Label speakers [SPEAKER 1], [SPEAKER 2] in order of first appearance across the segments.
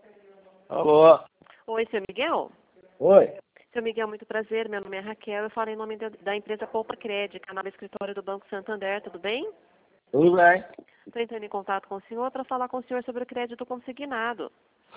[SPEAKER 1] Alô?
[SPEAKER 2] Oi, seu Miguel?
[SPEAKER 1] Oi?
[SPEAKER 2] Seu Miguel, muito prazer. Meu nome é Raquel. Eu falo em nome da empresa Poupa Crédito, canal escritório do Banco Santander. Tudo bem?
[SPEAKER 1] Tudo bem?
[SPEAKER 2] Estou entrando em contato com o senhor para falar com o senhor sobre o crédito consignado.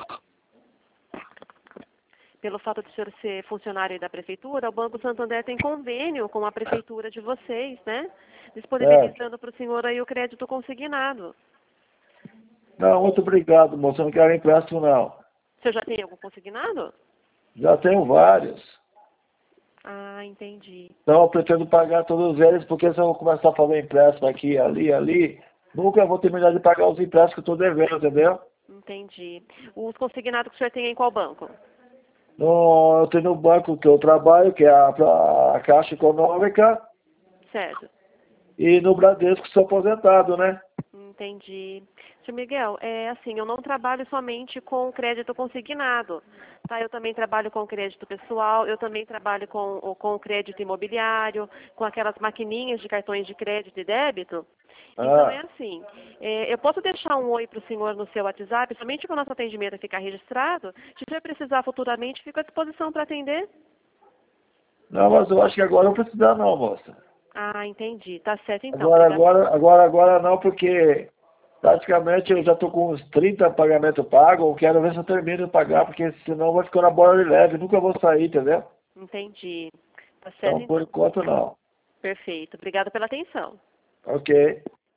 [SPEAKER 2] Pelo fato de o senhor ser funcionário da prefeitura, o Banco Santander tem convênio com a prefeitura de vocês, né?
[SPEAKER 1] Certo.
[SPEAKER 2] Disponibilizando para o senhor aí o crédito consignado.
[SPEAKER 1] Não, muito obrigado, moço. Eu não quero empréstimo, não.
[SPEAKER 2] O senhor já tem algum consignado?
[SPEAKER 1] Já tenho vários.
[SPEAKER 2] Ah, entendi.
[SPEAKER 1] Então eu pretendo pagar todos eles, porque se eu começar a fazer empréstimo aqui, ali, nunca vou terminar de pagar os empréstimos que eu estou devendo, entendeu?
[SPEAKER 2] Entendi. Os consignados que o senhor tem em qual banco?
[SPEAKER 1] No, eu tenho no banco que eu trabalho, que é a Caixa Econômica,
[SPEAKER 2] Certo.
[SPEAKER 1] e no Bradesco, que sou aposentado, né?
[SPEAKER 2] Entendi. Sr. Miguel, é assim, eu não trabalho somente com crédito consignado, tá? Eu também trabalho com crédito pessoal, eu também trabalho com crédito imobiliário, com aquelas maquininhas de cartões de crédito e débito. Então é
[SPEAKER 1] Ah,
[SPEAKER 2] assim, eu posso deixar um oi para o senhor no seu WhatsApp, somente para o nosso atendimento ficar registrado. Se o senhor precisar futuramente, fico à disposição para atender.
[SPEAKER 1] não, mas eu acho que agora não vou precisar não, moça.
[SPEAKER 2] Ah, entendi. Tá certo então.
[SPEAKER 1] Agora,
[SPEAKER 2] Obrigada.
[SPEAKER 1] agora, agora, agora não, porque praticamente eu já estou com uns 30 pagamentos pagos, eu quero ver se eu termino de pagar, porque senão vai ficar na bola de leve, nunca vou sair, entendeu?
[SPEAKER 2] Entendi. Tá certo
[SPEAKER 1] Então, por
[SPEAKER 2] então.
[SPEAKER 1] enquanto, não.
[SPEAKER 2] Perfeito. Obrigada pela atenção.
[SPEAKER 1] Ok.